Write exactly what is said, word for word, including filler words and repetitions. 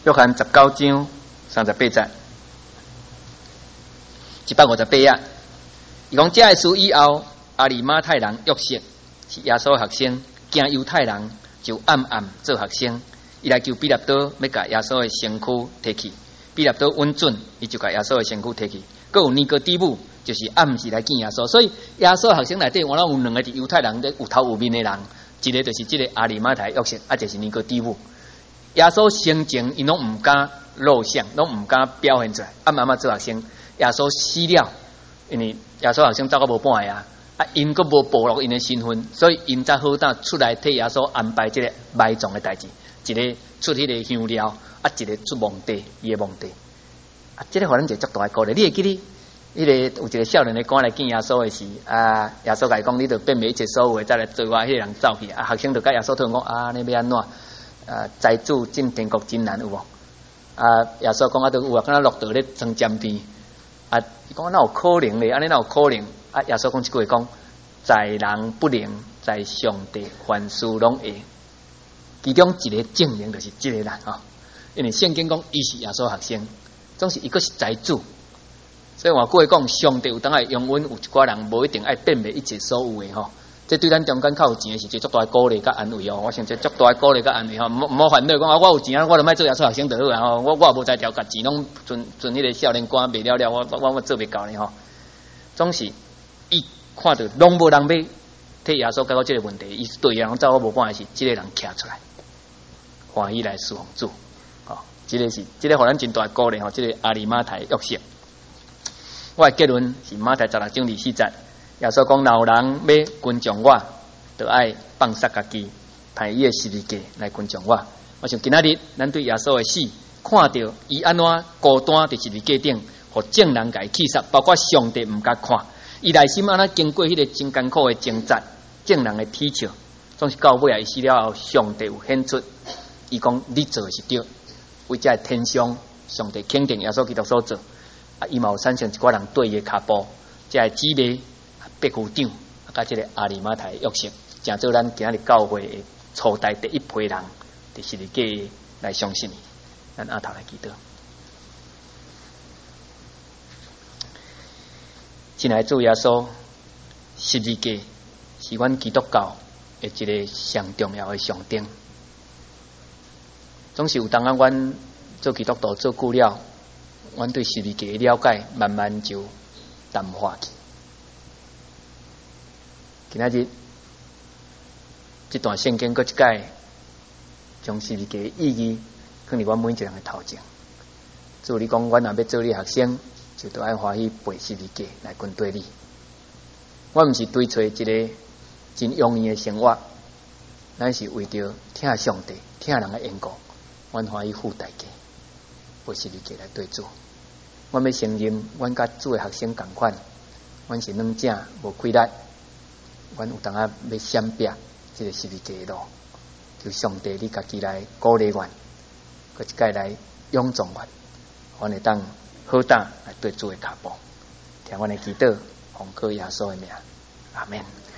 约翰十九章三十八节，一百五十八页。伊讲这事以后，阿里马太人约瑟是耶稣学生，惊犹太人就暗暗做学生。伊来求彼拉多要甲耶稣的身躯摕去，彼拉多稳准，伊就甲耶稣的身躯摕去。佫有尼哥底母，就是暗时来见耶稣。所以耶稣学生内底，原来有两个是犹太人，有头有面的人，一个就是这个阿里马太约瑟，啊就是尼哥底母。耶稣生前伊拢毋敢露相，拢毋敢表现出来，暗暗啊做学生。耶稣死了，因为耶稣学生走到无半个啊，啊因佫无暴露因的身份，所以因才好胆出来替耶稣安排这个埋葬的代志。一个出迄个香料，啊一个出墓地，伊的墓地。啊，这个可能就足大个咧。你会记哩？迄个有一个少年的赶来见耶稣的时，啊，耶稣甲伊讲，你着变卖一切所有的，再来做我。迄个人走去，啊，学生就甲耶稣讨论讲，啊，你要安怎？啊，财主进天国真难有无？啊，耶稣讲啊，都有啊，敢若骆驼咧装尖边。啊，伊讲哪有可能咧？安尼哪有可能？啊，耶稣讲一句话讲，在人不能，在上帝凡事拢会。其中一个证明就是这个人啊，因为圣经讲伊是耶稣学生。总是伊个是财主，所以话过来讲，上帝有当爱永远有一寡人无一定爱变卖一切所有的吼。这对咱中间较有钱的是一足大鼓励甲安慰哦。我想这足大鼓励甲安慰吼，莫莫烦恼讲啊，我有钱啊，我就莫做耶稣学生就好啊吼。我我也无才调，甲钱拢存存迄个少年官卖了了，我我我做袂到呢吼。总是伊看到拢无人要替耶稣解决这个问题，伊对人走我无半个是这个人徛出来，欢喜来侍奉主。这个是，这个互咱真大鼓励吼。这个阿里马太约瑟，我的结论是马太十六章二四节，耶稣讲：老人要跟从我，就爱放杀家己，派伊的十字架来跟从我。我想今仔日咱对耶稣的死，看到伊安怎孤单伫十字架顶，互众人甲伊气杀，包括上帝毋敢看，伊内心安怎经过迄个真艰苦的挣扎，众人的踢笑，总是到尾啊，伊死了后，上帝有显出，伊讲你做的是对。为这天上上帝肯定耶稣基督所做，啊，伊嘛有产生一寡人对伊的脚步，这姊妹百夫长，啊，甲这个阿里马太约瑟，正做咱今日教会的初代第一批人，伫十字架来相信伊。咱阿头来祈祷，亲爱的主耶稣，十字架是阮基督教的一个上重要的象征。总是有当啊，阮做基督徒做久了，阮对十字架的了解慢慢就淡化去。今仔日这段圣经搁一解，将十字架的意义放伫阮每一个人的头前。主你讲，阮若要做你学生，就都爱欢喜背十字架来跟对你。我毋是追找一个真容易的生活，咱是为着听上帝、听人的缘故。阮欢喜付代价，背十字架来对主。阮要承认，阮甲主的学生同款，阮是软正无气力。阮有当啊要闪避这个十字架的路，求上帝你家己来鼓励阮，搁一届来勇壮阮，阮会当好胆来对主的脚步。听阮的祈祷，奉靠耶稣的名，阿门。